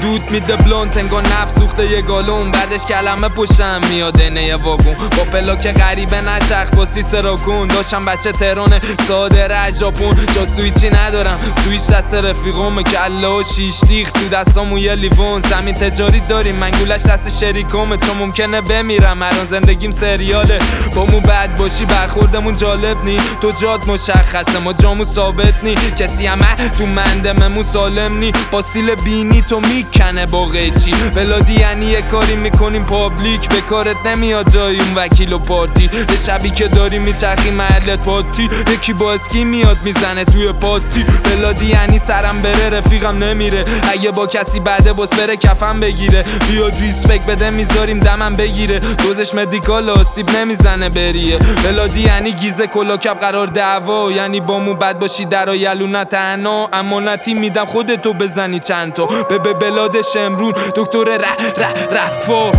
دود میده بلونت انگار نفس سوخته یه گالون، بعدش کلمه پشتم میاد اینه واگون با پلاک غریبه نچرخ با سیس راکون. داشتم بچه تهران ساده ژاپن، جا سویچی ندارم سویچ دست رفیقم، کله و شیش دیخ تو دستامو یه لیوان. زمین تجاری داریم منگولش دست شریکمه، چون ممکنه بمیرم الان زندگیم سریاله. با مو بد باشی برخوردمون جالب نی، تو جاد مشخصه ما جامو ثابت نی، کسی همه تو مندممون سالم نی، با سیل بینی تو میکنه با قیچی. بلادی یعنی یه کاری میکنیم پابلیک، به کارت نمیاد جای اون وکیل و پارتی، به شبی که داری میچرخی محلت پاتی، یکی با اسکی میاد میزنه توی پاتی. بلادی یعنی سرم بره رفیقم نمیره، اگه با کسی بعده باس بره کفم بگیره، بیاد ریسپکت بده میذاریم دمم بگیره، دوزش مدیکال آسیب نمیزنه بریه. بلادی یعنی گیزه کلاکب قرار دعوا، یعنی با مو بد باشی در یلو تنها، امانتی میدم خودتو بزنی چند تا به بلاد شمرون دکتر رفا.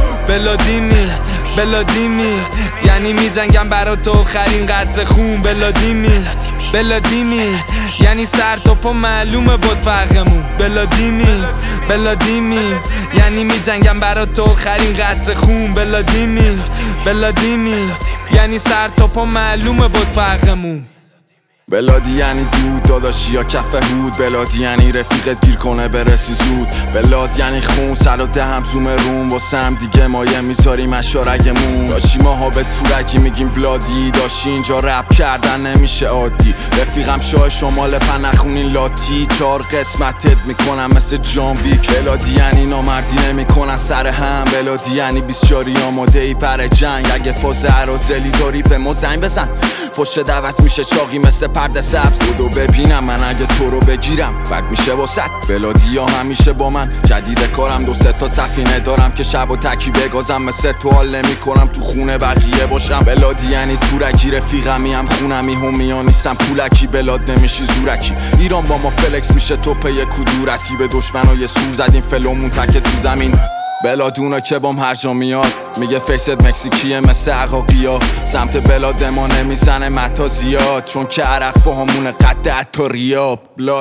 بلادیمی یعنی میجنگم برا تو آخرین قطره خون. بلادیمی یعنی سر تا پا معلومه بود فرقمون. بلادیمی یعنی میجنگم برا تو آخرین قطره خون. بلادیمی یعنی سر تا پا معلومه بود فرقمون. بلادی یعنی دود داداشی یا کف هود، بلادی یعنی رفیقت گیر کنه برسی زود، بلاد یعنی خون سر و دهم زوم روم، واسه هم دیگه مایه میذاریم اشارگمون. داشی ماها به تورکی میگیم بلادی، داشی اینجا رپ کردن نمیشه عادی، رفیقم شاه شمال پنخونین لاتی، 4 قسمتت میکنم مثل جان ویک. بلادی یعنی نامردی نمیکنن سر هم، بلادی یعنی 24 آماده ای پر جنگ، اگه فاز عرازلی داری به ما زنگ بزن، پشت دوست میشه چاقی مثل پرده سبز، بودو ببینم من اگه تو رو بگیرم بد میشه واسط. بلادی ها همیشه با من جدید کارم، 2-3 تا سفینه دارم که شب و تکی بگازم، مثل تو حال نمی کنم تو خونه بقیه باشم. بلادی یعنی تورکی رفیقمی هم خونمی همیا نیستم پولکی، بلاد نمیشی زورکی، ایران با ما فلکس میشه تو پی کدورتی، به دشمنای سور زدیم فلومون تک تو زمین. بلادونا که بام هر جا میاد میگه فیست مکزیکیه مثل عقاقیا، سمت بلاد ما نمیزنه متا زیاد، چون که عرق با همونه قد حتی ریاب.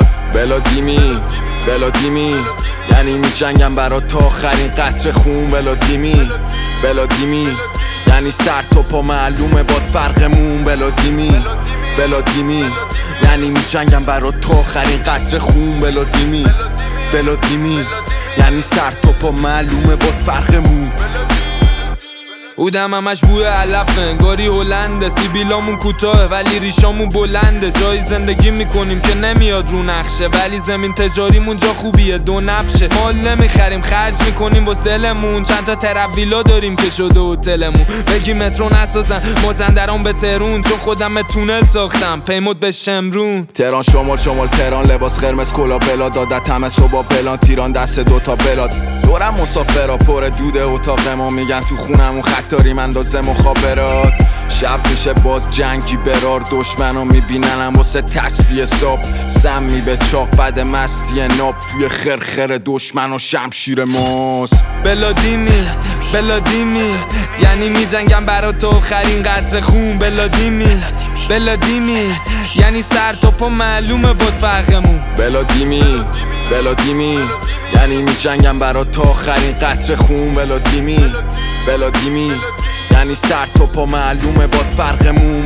بلادیمی یعنی میجنگم برا تا آخرین قطره خون. بلادیمی یعنی سر تا پا معلومه باد فرقمون. بلادیمی یعنی میجنگم برا تا آخرین قطره خون. بلادیمی یعنی سر تا پا معلومه باد فرقمون. بودم همش بوی علف انگاری هلنده، سیبیلامون کوتاه ولی ریشامون بلنده، جایی زندگی میکنیم که نمیاد رو نقشه، ولی زمین تجاریمون جا خوبیه دو نبشه، مال نمیخریم خرج میکنیم واسه دلمون، چند تا ترویلا داریم که شده هتلمون، بگی مترو نسازن مازندران به تهرون، چون خودم تونل ساختم پیمود به شمرون. تهران شمال تهران لباس قرمز کلا بلاد، عادت همه صبح پلان تیران دست 2 تا بلاد، دورم مسافرا پر دود اتاق ما، میگن تو خونمون داریم اندازه مخابرات، شب میشه باز جنگی برار، دشمنو میبیننم واسه تصفیه ساب، سمی به چاق بعد مستی ناب، توی خرخر دشمن و شمشیر ماست. بلادیمی یعنی میجنگم برا تو آخرین قطره خون. بلادیمی یعنی سر تا پا معلومه بود فرقمون. بلادیمی یعنی میجنگم برا تا آخرین قطره خون. بلادیمی یعنی سر تا پا معلومه باد فرقمون.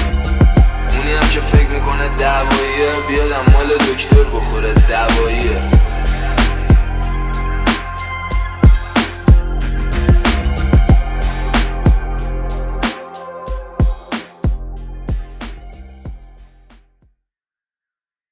اونی هم که فکر میکنه دعواییه بیادم مال دکتر بخوره دواییه.